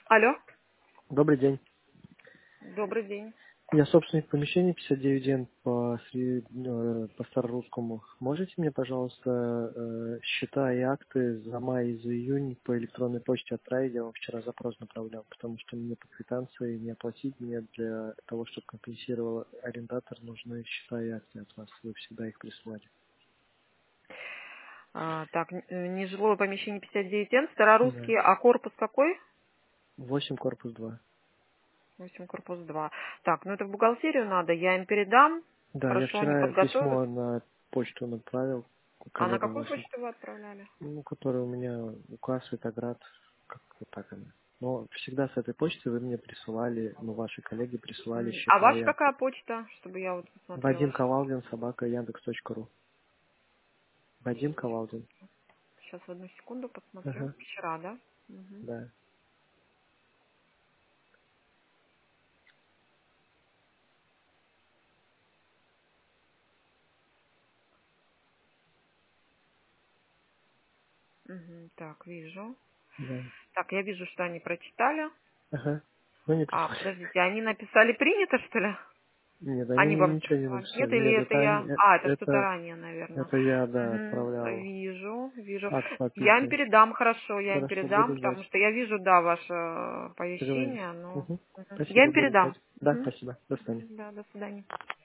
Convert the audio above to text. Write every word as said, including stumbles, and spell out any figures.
Алло, Добрый день. добрый день. Я собственник помещения пятьдесят девять Н по, сре- э, по Старорусскому. Можете мне, пожалуйста, э, счета и акты за май и за июнь по электронной почте отправить? Я вам вчера запрос направлял, потому что мне по квитанции не оплатить, мне для того, чтобы компенсировал арендатор, нужны счета и акты от вас. Вы всегда их присылали. А, так, н- э, нежилое помещение пятьдесят девять Н, Да. Старорусский, а корпус какой? восемь корпус два. восемь корпус два. Так, ну это в бухгалтерию надо, я им передам. Да, я Хорошо, они вчера подготовят. письмо на почту направил А на коллегам какую вашим. почту вы отправляли? Ну, который у меня указ Витоград, как вот так она. Но всегда с этой почты вы мне присылали, ну, ваши коллеги присылали М, А счета и ваша акты. какая почта, чтобы я вот посмотрела? Вадим Ковалдин, собака, яндекс точка ру. Вадим Ковалдин. Сейчас в одну секунду посмотрю. Ага, Вчера, да? Мгм. да. Мгм, так, вижу. Да. Так, я вижу, что они прочитали. Ага. Вы не А, прислали. подождите, они написали принято, что ли? Нет, они Они вам ничего не прислали? Нет, написали. или Нет, это это они, я? э, А, это что-то это, ранее, наверное. это я, да, Мгм, отправлял вижу, вижу. акт Я им подписывать. передам, хорошо, я им Хорошо, передам, буду ждать. потому что я вижу, да, ваше Договорились. оповещение, но Угу. мгм. Я Спасибо, им буду передам. ждать. Да, Мгм. спасибо. До свидания. Мгм, да, до свидания.